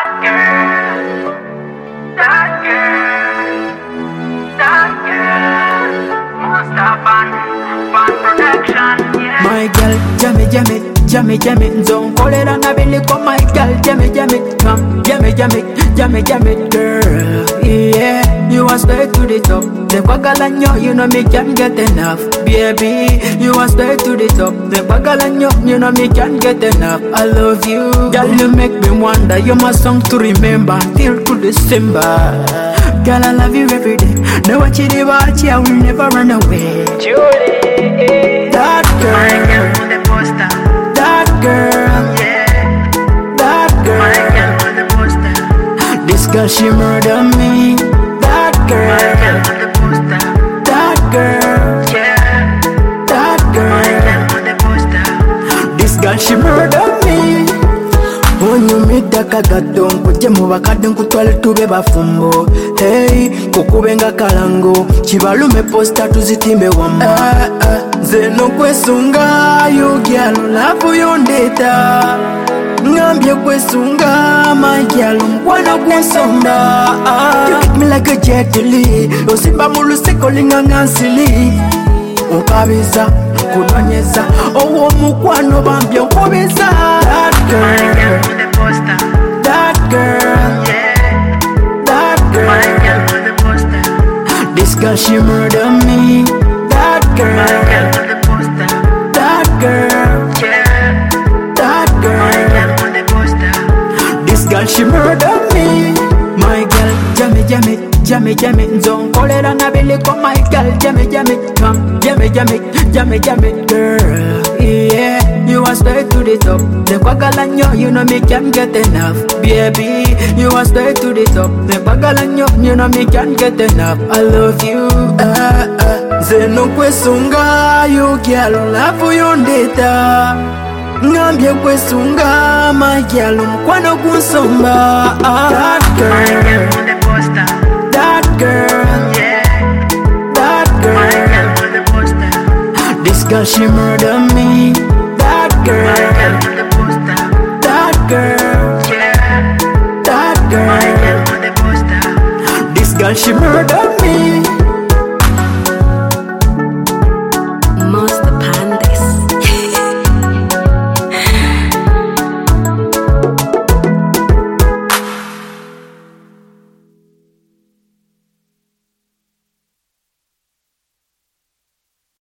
That girl, that girl, that girl. Mustafa, fan protection, yeah. My girl, jammy, jammy, jammy, jammy. Zone call it on a belly for my girl, jammy, jammy, come, jammy, jammy, jammy, jammy, girl. Yeah, you are straight to the top. The bagalanyo, you know me can't get enough, baby. You are straight to the top. The bagalanyo, you know me can't get enough. I love you, girl. You make me wonder. You're my song to remember till to December. Girl, I love you every day. Know what you do about you, I will never run away. Julie, that my girl girl, for the poster. that girl, Yeah, that my girl girl. for the poster. This girl, she murder me. That My girl girl, for the poster. that girl, Yeah, that my girl girl. for the poster. This girl, she murder me. Onyumidde kagato nkujje mu bakadde nkutwale tube bafumbo. Hey, kukubenga kalango kibalume posta tuzitimbe wamu. Nze nokwesungayo gyalo lavu yondeeta ngambye kwesunga magyalo mukwana gunsonda. You kick me like a jet li osimba mu luseko linganga nsili okabiza kunonyeza ow'omukwano bambye nkubiza. That My girl girl, for the poster. that girl, Yeah, that my girl girl. for the poster. This girl, she murder me. That My girl girl, for the poster. that girl, Yeah, that my girl. girl for the poster. This girl, she murder me. My girl, jammy, jammy, jammy, jammy. Zone call it on a belly for my girl, jammy, jammy, come, jammy, jammy, jammy, jammy, girl. Yeah, you are straight to the top. The bagalanyo, you know me can't get enough, baby. You are straight to the top. The bagalanyo, you know me can't get enough. I love you. Nze nokwesungayo gyalo lavu yondeeta ngambye kwesunga magyalo mukwano gunsomba. That My girl girl, for the poster. that girl, Yeah, that my girl girl. for the poster. This girl, she murder me.